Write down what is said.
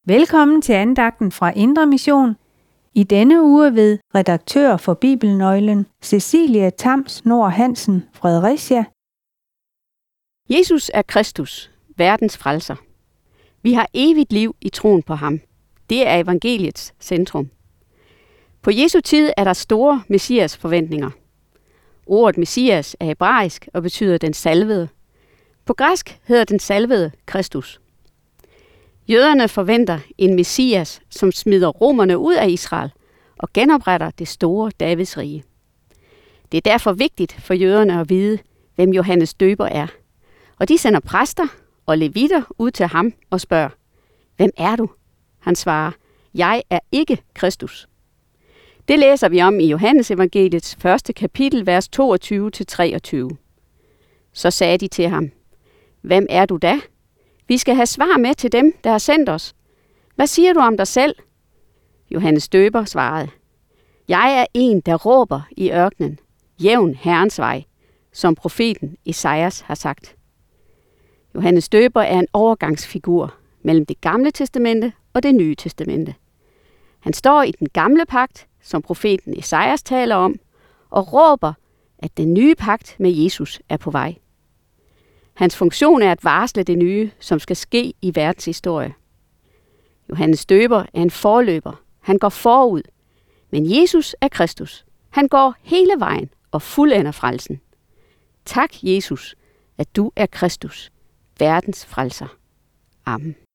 Velkommen til andagten fra Indre Mission. I denne uge ved redaktør for Bibelnøglen, Cecilie Tams Nord Hansen, Fredericia. Jesus er Kristus, verdens frelser. Vi har evigt liv i troen på ham. Det er evangeliets centrum. På Jesu tid er der store messias forventninger. Ordet messias er hebraisk og betyder den salvede. På græsk hedder den salvede Kristus. Jøderne forventer en messias, som smider romerne ud af Israel og genopretter det store Davids rige. Det er derfor vigtigt for jøderne at vide, hvem Johannes Døber er. Og de sender præster og levitter ud til ham og spørger, hvem er du? Han svarer, jeg er ikke Kristus. Det læser vi om i Johannes evangeliets 1. kapitel, vers 22-23. Så sagde de til ham, hvem er du da? Vi skal have svar med til dem, der har sendt os. Hvad siger du om dig selv? Johannes Døber svarede, jeg er en, der råber i ørkenen, jævn Herrens vej, som profeten Esajas har sagt. Johannes Døber er en overgangsfigur mellem det gamle testamente og det nye testamente. Han står i den gamle pagt, som profeten Esajas taler om, og råber, at den nye pagt med Jesus er på vej. Hans funktion er at varsle det nye, som skal ske i verdens historie. Johannes Døber er en forløber. Han går forud. Men Jesus er Kristus. Han går hele vejen og fuldender frelsen. Tak, Jesus, at du er Kristus, verdens frelser. Amen.